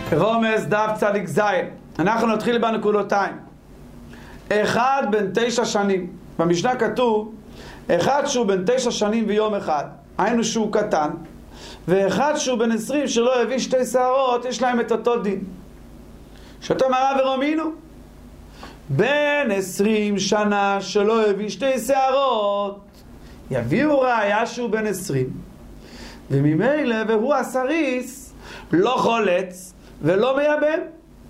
רומז דף צדיק זין. אנחנו נתחיל בנקודותיים. אחד בן 9 שנים. במשנה כתוב, אחד שהוא בן 9 שנים ויום אחד, היינו שהוא קטן, ואחד שהוא בן 20 שלא הביא 2 שערות, יש להם את אותו דין. שאותו מראה ורומינו, בן 20 שנה שלא הביא 2 שערות, יביאו ראיה שהוא בן 20, וממילא והוא הסריס לא חולץ ולא מייבם.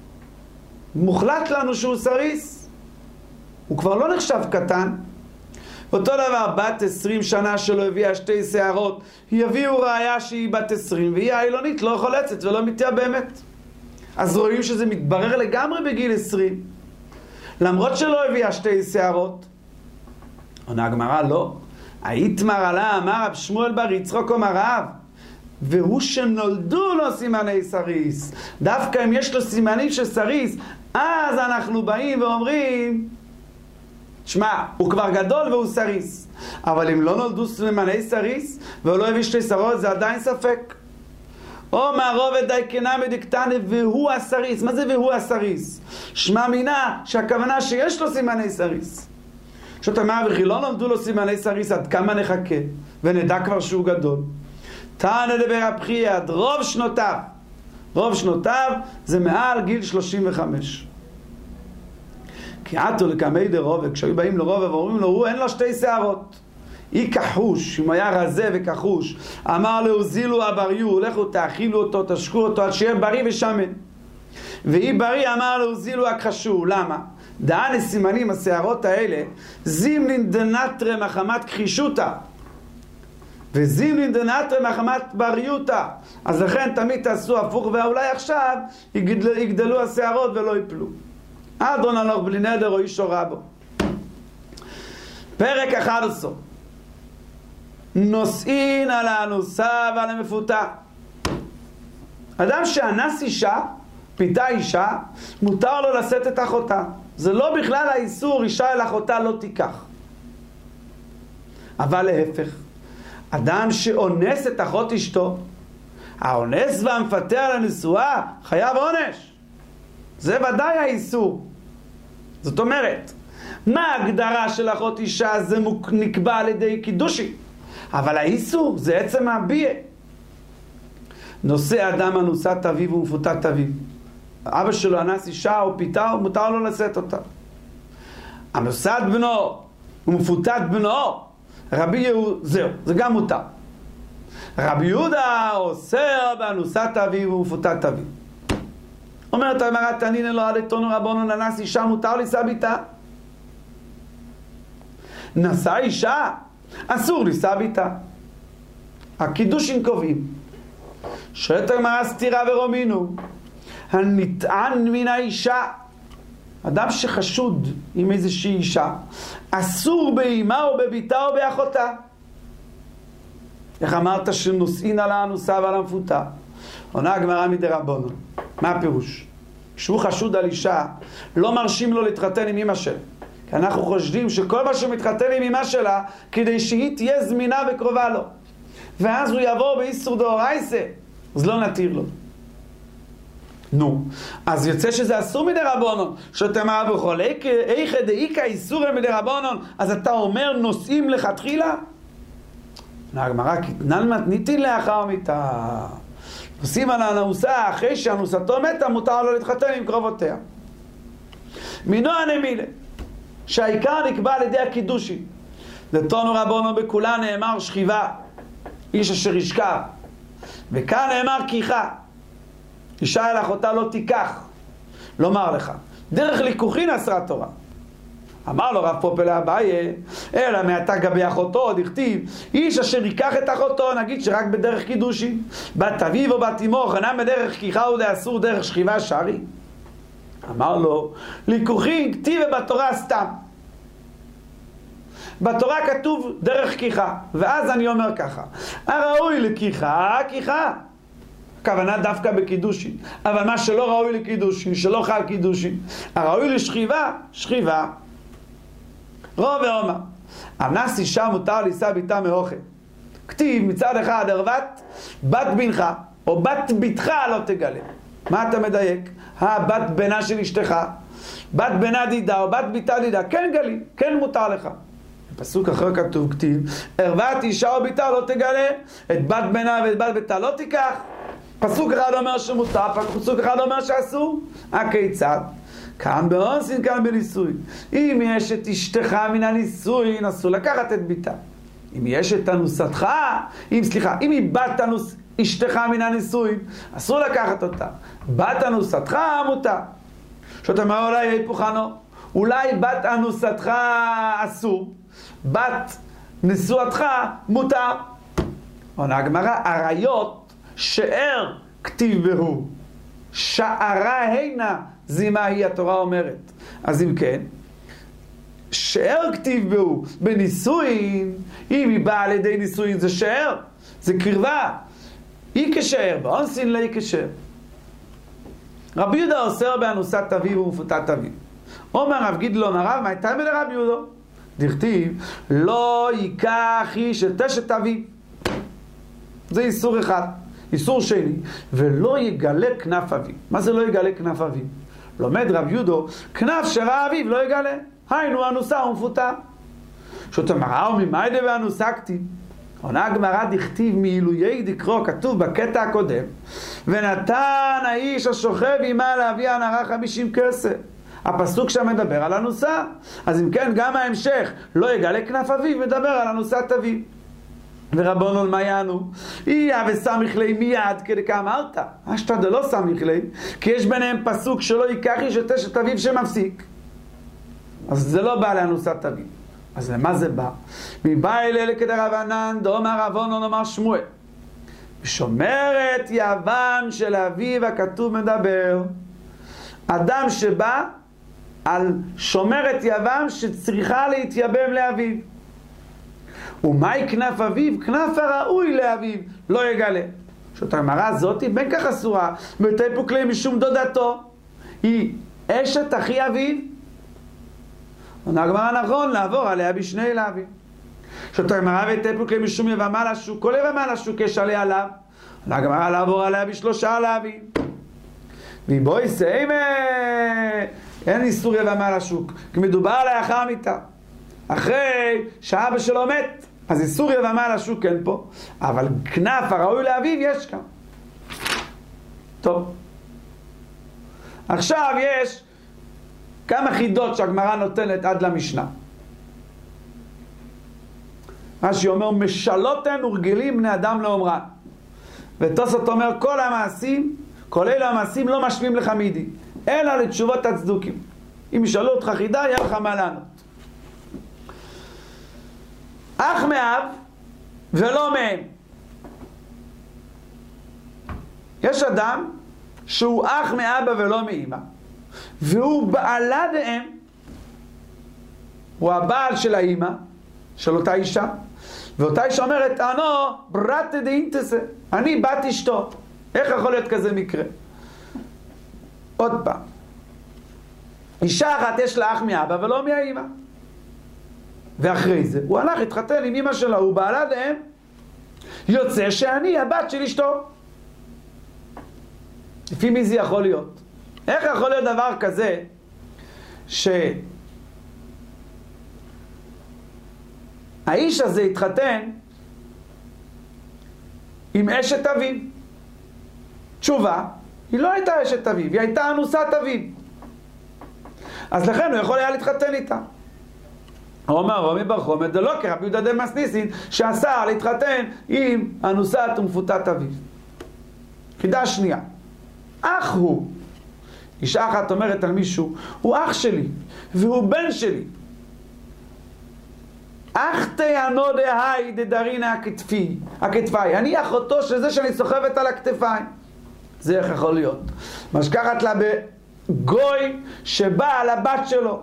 מוחלט לנו שהוא סריס, הוא כבר לא נחשב קטן. אותו דבר, בת 20 שנה שלא הביאה 2 שערות, יביאו ראיה שהיא בת 20 והיא האילונית לא חולצת ולא מתייבמת. אז רואים שזה מתברר לגמרי בגיל 20, למרות שלא הביאה 2 שערות. עונה הגמרא, לא, היתמר עלה אמר רב שמואל בר יצחק אמר רב, והוא שנולדו לו סימני סריס. דווקא אם יש לו סימנים של סריס, אז אנחנו באים ואומרים, שמע, הוא כבר גדול והוא סריס. אבל אם לא נולדו סימני סריס והוא לא הביא 2 שערות, זה עדיין ספק. או מערובת דייקנה מדקטנה והוא הסריס. מה זה והוא הסריס? שמע מינה שהכוונה שיש לו סימני סריס. שאתה אומר, וכי לא נולדו לו סימני סריס, עד כמה נחכה ונדע כבר שהוא גדול? תענה דבר הפחי עד רוב שנותיו. רוב שנותיו זה מעל גיל 35. כי עתו לקמי דרובה, כשהיו באים לרובה ואומרים לו, הוא אין לו 2 שערות. אי כחוש, אם הוא היה רזה וכחוש, אמר לו, זילו הבריאו, לכו תאכילו אותו, תשקו אותו, עד שיהיה בריא ושמן. ואי בריא אמר לו, זילו הכחשו. למה? דען הסימנים, השערות האלה, זימלין דנטרה מחמת כחישותה, וזימלין דנטרה מחמת בריאותה. אז לכן תמיד תעשו הפוך, ואולי עכשיו יגדלו השערות ולא יפלו. אדון הלוך בלי נדר או איש הורה בו. פרק 11. נושאין על האנוסה ועל המפותה. אדם שאנס אישה, פיתה אישה, מותר לו לשאת את אחותה. זה לא בכלל האיסור, אישה אל אחותה לא תיקח. אבל להפך, אדם שאונס את אחות אשתו, האונס והמפתה על הנשואה חייב עונש. זה ודאי האיסור. זאת אומרת, מה ההגדרה של אחות אישה? זה נקבע על ידי קידושי, אבל האיסור זה עצם הביע. נושא אדם אנוסת אביו ומפותת אביו, אבא שלו אנס אישה או פיתה, מותר לו לשאת אותה. אנוסת בנו ומפותת בנו, רבי יהודה, זהו, זה גם מותר. רבי יהודה אוסר באנוסת אביו ומפותת אביו. אומרת הגמרא, תנינא לא עלי תנו רבונן אנס אישה מותר לישא ביתה. נשא אישה אסור לישא ביתה. הקידושין קובעים. שואלת הגמרא, סתירה ורומינו, הנטען מן האישה, אדם שחשוד עם איזושהי אישה, אסור באימה או בביתה או באחותה. איך אמרת שנושאין על האנוסה ועל המפותה? עונה הגמרא מדרבנן. מה הפירוש? כשהוא חשוד על אישה, לא מרשים לו להתחתן עם אמא שלה. כי אנחנו חושדים שכל מה שמתחתן עם אמא שלה, כדי שהיא תהיה זמינה וקרובה לו. ואז הוא יבוא באיסור דאורייסה, אז לא נתיר לו. נו, אז יוצא שזה אסור מדרבנן. שתאמר בכל איכא דאיכא איסורא מדרבנן, אז אתה אומר נושאים לכתחילה? הגמרא, כתנן מתניתין לאחר מיתה. נושאים על האנוסה אחרי שאנוסתו מתה, מותר לו להתחתן עם קרובותיה. מינו הנמילה, שהעיקר נקבע על ידי הקידושין. דתנו רבנו בכולה נאמר שכיבה, איש אשר ישכב. וכאן נאמר כיחה, אישה אל אחותה לא תיקח. לומר לך, דרך ליכוחין אסרה תורה. אמר לו רב פופל אביי, אלא מעתה גבי אחותו, דכתיב, איש אשר ייקח את אחותו, נגיד שרק בדרך קידושין, בת אביו או בת אמו, חנם בדרך כיחה ודאסור דרך שכיבה שרי. אמר לו, ליכוחין כתיב בתורה סתם. בתורה כתוב דרך כיחה, ואז אני אומר ככה, הראוי לכיחה, כיחה. הכוונה דווקא בקידושין, אבל מה שלא ראוי לקידושין, שלא חל קידושין, הראוי לשכיבה, שכיבה. רוב ואומר, אנס אישה מותר לישא ביתה מאוכל. כתיב מצד אחד ערוות בת בנך או בת ביתך לא תגלה. מה אתה מדייק? בת בנה של אשתך, בת בנה דידה או בת ביתה דידה, כן גלי, כן מותר לך. בפסוק אחר כתוב כתיב, ערוות אישה או ביתה לא תגלה, את בת בנה ואת בת ביתה לא תיקח. פסוק אחד אומר שמותר, פסוק אחד אומר שאסור. הכיצד? כאן באונסין, כאן בנישואין. אם יש את אשתך מן הנישואין, אסור לקחת את ביתה. אם יש את אנוסתך, אם היא בת אשתך מן הנישואין, אסור לקחת אותה. בת אנוסתך מותר. שאתה אומר אולי היפוכנו, אולי בת אנוסתך אסור, בת נשואתך מותר. עונה הגמרא, עריות שאר כתיב בהו, שערה הנה זימה היא, התורה אומרת. אז אם כן, שאר כתיב בהו בנישואין, אם היא באה על ידי נישואין זה שאר, זה קרבה, היא כשאר, באונסין לה היא כשאר. רבי יהודה אוסר באנוסת אביו ומפותת אביו. אומר רב גידלון הרב, מה הייתה מלרבי יהודה? דכתיב, לא ייקח איש את אשת אביו. זה איסור אחד. איסור שני, ולא יגלה כנף אביו. מה זה לא יגלה כנף אביו? לומד רב יהודה, כנף שראה אביו לא יגלה. היינו אנוסה ומפותה. זאת אמרה, וממיידה ואנוסה כתיב. עונה הגמרא דכתיב מעילויי דקרו, כתוב בקטע הקודם, ונתן האיש השוכב עמה להביא הנערה 50 כסף. הפסוק שם מדבר על אנוסה. אז אם כן, גם ההמשך לא יגלה כנף אביו מדבר על אנוסת אביו. ורבונון מה יענו? איה וסמיך לי מיד כדי כאמרת. אשתא דלא סמיך לי, כי יש ביניהם פסוק שלא ייקח איש את אשת אביו שמפסיק. אז זה לא בא לאנוסת אביו. אז למה זה בא? מבא אלה כדרבנן דאמר רבונון אמר שמואל, שומרת יבם של אביו הכתוב מדבר. אדם שבא על שומרת יבם שצריכה להתייבם לאביו. ומהי כנף אביו? כנף הראוי לאביו לא יגלה. זאת המראה הזאת בין כך אסורה בתיפוק לי משום דודתו, היא אשת אחי אביו. עונה הגמרא נכון, לעבור עליה בשני לאביו. זאת המראה בתיפוק לי משום יבמה לשוק, כל יבמה לשוק יש עליה עליו. עונה הגמרא לעבור עליה בשלושה לאביו. ובואי סיימה, אין איסור יבמה לשוק, כי מדובר לאחר מיתה, אחרי שאבא שלו מת, אז איסור יבמה לשוק אין פה, אבל כנף הראוי לאביו יש כאן. טוב, עכשיו יש כמה חידות שהגמרא נותנת עד למשנה. רש"י אומר, משלותן ורגילים בני אדם לאומרן. ותוספות אומר, כל המעשים, כל אלו המעשים לא משווים לך מידי, אלא לתשובות הצדוקים. אם ישאלו אותך חידה, יהיה לך מה לענות. אח מאב ולא מהם. יש אדם שהוא אח מאבא ולא מאמא, והוא בעלה דאם, הוא הבעל של האמא, של אותה אישה, ואותה אישה אומרת, אנו ברת דאינטסה, אני בת אשתו. איך יכול להיות כזה מקרה? עוד פעם, אישה אחת יש לה אח מאבא ולא מהאמא, ואחרי זה הוא הלך התחתן עם אמא שלה, הוא בעלה דאם, יוצא שאני הבת של אשתו. לפי מי זה יכול להיות? איך יכול להיות דבר כזה שהאיש הזה התחתן עם אשת אביו? תשובה, היא לא הייתה אשת אביו, היא הייתה אנוסת אביו. אז לכן הוא יכול היה להתחתן איתה. הוא אומר, רומי בר חומד, זה לא כרבי יהודה דמאס ניסין, שאסר להתחתן עם אנוסת ומפותת אביו. חידה שנייה, אח הוא. אישה אחת אומרת על מישהו, הוא אח שלי, והוא בן שלי. אח תיאנו דהי דדרינה הכתפי. אני אחותו של זה שאני סוחבת על הכתפיים. זה איך יכול להיות? משכחת לה בגוי שבא על הבת שלו.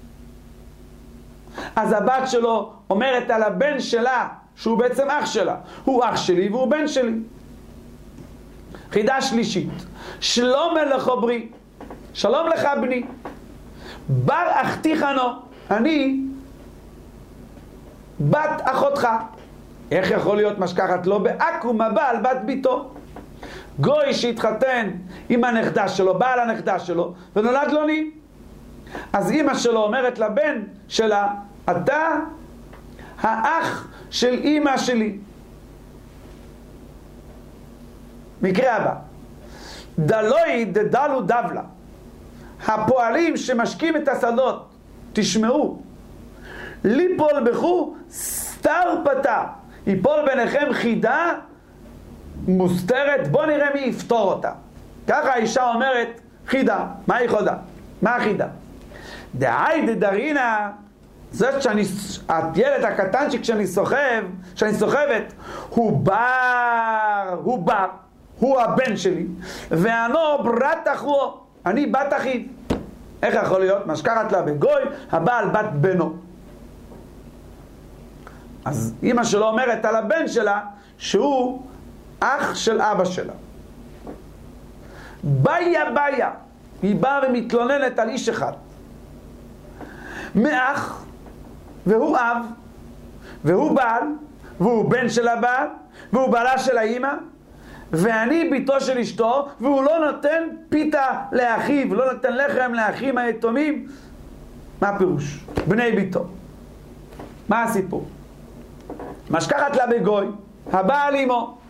אז הבת שלו אומרת על הבן שלה, שהוא בעצם אח שלה, הוא אח שלי והוא בן שלי. חידה שלישית, שלום מלכו ברי, שלום לך בני, בר אחתי חנו, אני בת אחותך. איך יכול להיות משכחת לו בעכו"ם הבעל בת ביתו? גוי שהתחתן עם הנכדה שלו, בעל הנכדה שלו, ונולד לו ני. אז אמא שלו אומרת לבן שלה, אתה האח של אמא שלי. מקרה הבא, דלוי דדלו דבלה, הפועלים שמשקים את השדות, תשמעו, ליפול בכו סתר פתה, ייפול ביניכם חידה מוסתרת, בוא נראה מי יפתור אותה. ככה האישה אומרת חידה, מה היא חודה? מה החידה? דהי דדרינה, זאת הילד הקטנצ'יק שאני סוחבת, הוא בר, הוא הבן שלי, ואנו ברת אחו, אני בת אחיו. איך יכול להיות? משכחת לה בגוי, הבעל בת בנו. אז אמא שלו אומרת על הבן שלה שהוא אח של אבא שלה. ביה, היא באה ומתלוננת על איש אחד. מאח, והוא אב, והוא בעל, והוא בן של הבעל, והוא בעלה של האמא, ואני ביתו של אשתו, והוא לא נותן פיתה לאחיו, לא נותן לחם לאחים היתומים. מה הפירוש? בני ביתו. מה הסיפור? משכחת לה בגוי, הבעל אמו,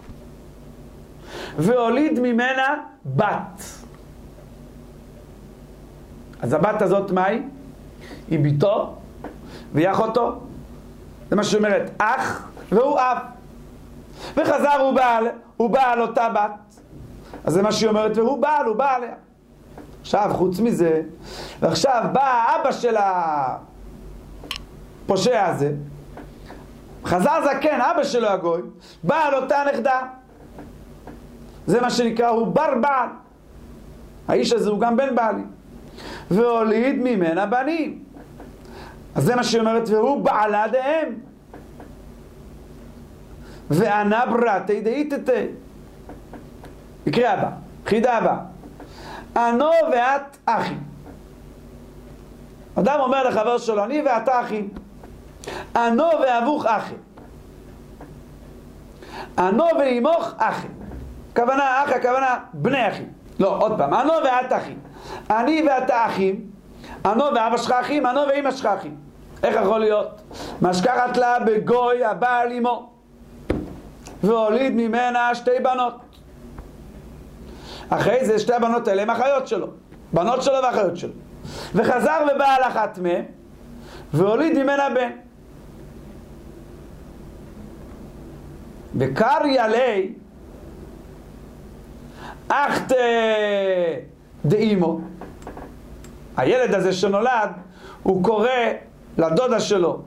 והוליד ממנה בת. אז הבת הזאת מה היא? היא ביתו והיא אחותו. זה מה שאומרת, אח והוא אב. וחזר הוא בעל אותה בת. אז זה מה שהיא אומרת, והוא בעל, הוא בעל. עכשיו, חוץ מזה, ועכשיו בא אבא של הפושע הזה, חזר זקן, אבא שלו הגוי, בעל אותה נכדה. זה מה שנקרא, הוא בר בעל. האיש הזה הוא גם בן בעלי. והוליד ממנה בנים. אז זה מה שהיא אומרת, והוא בעלה דהם. ואנה ברתי דאיתתה. מקרה הבא, חידה הבא. אנו ואת אחי. אדם אומר לחבר שלו, אני ואתה אחי. אנו ואבוך אחי. אנו ואימוך אחי. הכוונה אח, הכוונה בני אחי. לא, עוד פעם, אנו ואת אחי. אני ואתה אחים. אנו ואבא שלך אחים, אנו ואמא שלך אחים. איך יכול להיות? משכחת לה בגוי הבעל אמו, והוליד ממנה שתי בנות. אחרי זה שתי הבנות האלה הם אחיות שלו, בנות שלו ואחיות שלו. וחזר ובעל אחת מהם, והוליד ממנה בן. בקר ילי אחת דאימו. הילד הזה שנולד, הוא קורא לדודה שלו,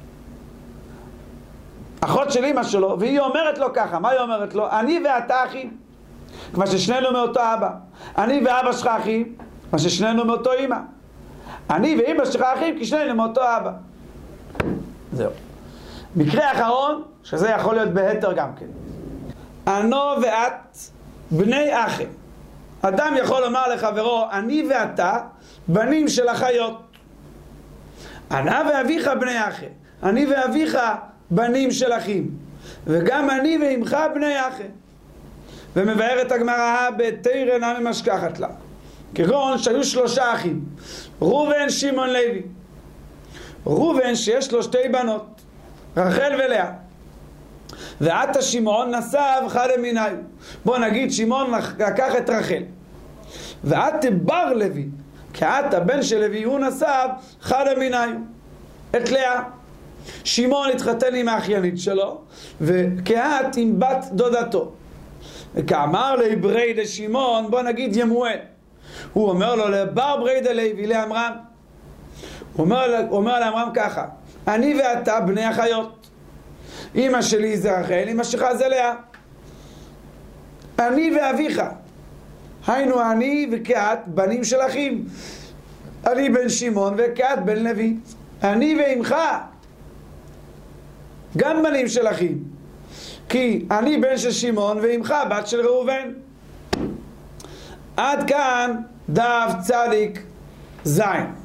אחות של אמא שלו, והיא אומרת לו ככה, מה היא אומרת לו? אני ואתה אחים, כמו ששנינו מאותו אבא. אני ואבא שלך אחים, כמו ששנינו מאותו אמא. אני ואמא שלך אחים, כי שנינו מאותו אבא. זהו. מקרה אחרון, שזה יכול להיות בהתר גם כן. אנו ואת בני אחים. אדם יכול לומר לחברו, אני ואתה בנים של אחיות. אנה ואביך בני אחים. אני ואביך בנים של אחים. וגם אני ואמך בני אחים. ומבארת הגמרא בתרא נמי משכחת לה. כגון שהיו 3 אחים. ראובן, שמעון, לוי. ראובן שיש לו 2 בנות. רחל ולאה. ועתה שמעון נסב חד מיניו. בוא נגיד שמעון לקח את רחל. ועתה בר לוי. כעת בן של לוי הוא נסב חד מיניו. את לאה. שמעון התחתן עם האחיינית שלו, וכעת עם בת דודתו. וכאמר לי בריידה שמעון, בוא נגיד ימואל. הוא אומר לו לבר בריידה לוי לאמרם. הוא אומר לאמרם ככה, אני ואתה בני אחיות. אמא שלי זה רחל, אמא שלך זה לאה. אני ואביך, היינו אני וכעת בנים של אחים. אני בן שמעון וכעת בן לוי. אני ואמך גם בנים של אחים, כי אני בן של שמעון ואמך בת של ראובן. עד כאן דף צדיק זין.